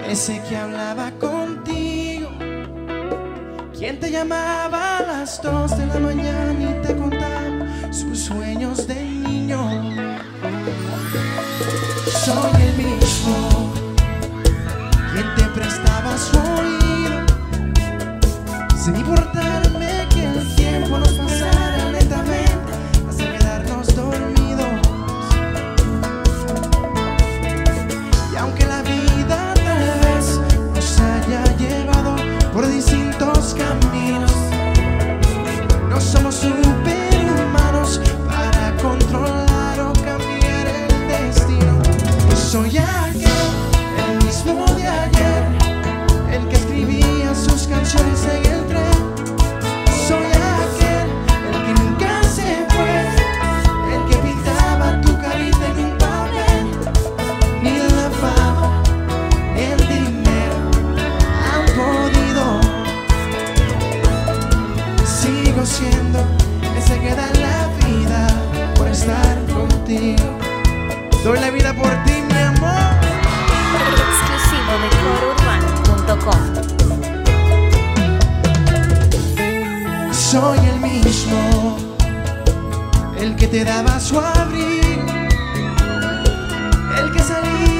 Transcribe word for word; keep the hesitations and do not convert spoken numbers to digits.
ese que hablaba contigo, quien te llamaba a las dos de la mañana y te contaba sus sueños de niño. Soy el mismo quien te prestaba su oído, sin importarme que el tiempo nos pasara lentamente hasta quedarnos dormidos. Y aunque la vida tal vez nos haya llevado por distintos caminos, no somos superhumanos para controlar o cambiar el destino. Soy aquel, el mismo de ayer, el que escribía sus canciones en el tren. Soy aquel, el que nunca se fue, el que pintaba tu carita en un papel. Ni la fama, ni el dinero han podido. Sigo siendo ese que da la vida por estar contigo. Doy la vida por ti, mi amor. Exclusivo de coro urbano punto com. Soy el mismo, el que te daba su abrigo, el que salía